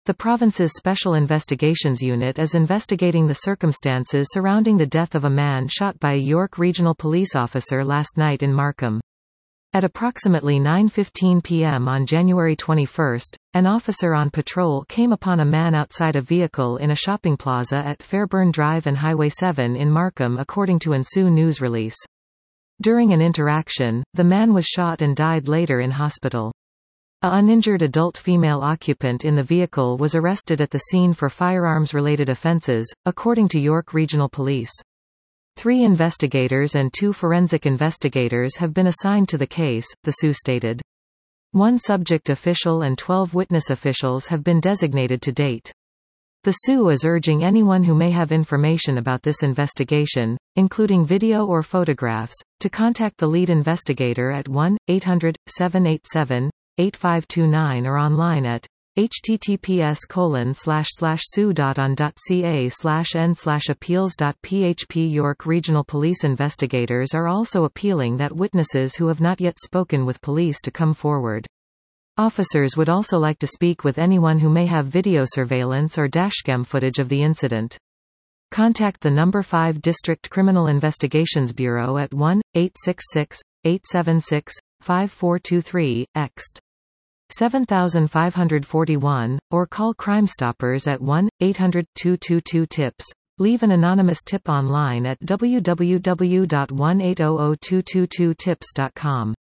The province's Special Investigations Unit is investigating the circumstances surrounding the death of a man shot by a York Regional Police officer last night in Markham. At approximately 9:15 p.m. on January 21, an officer on patrol came upon a man outside a vehicle in a shopping plaza at Fairburn Drive and Highway 7 in Markham, according to Ansu news release. During an interaction, the man was shot and died later in hospital. A uninjured adult female occupant in the vehicle was arrested at the scene for firearms-related offences, according to York Regional Police. 3 investigators and 2 forensic investigators have been assigned to the case, the SU stated. 1 subject official and 12 witness officials have been designated to date. The SU is urging anyone who may have information about this investigation, including video or photographs, to contact the lead investigator at 1-800-787-8529 or online at https://su.on.ca/n/appeals.php. York Regional Police investigators are also appealing that witnesses who have not yet spoken with police to come forward. Officers would also like to speak with anyone who may have video surveillance or dashcam footage of the incident. Contact the No. 5 District Criminal Investigations Bureau at 1-866-876-5423, ext. 7541, or call Crime Stoppers at 1-800-222-TIPS. Leave an anonymous tip online at www.1-800-222-TIPS.com.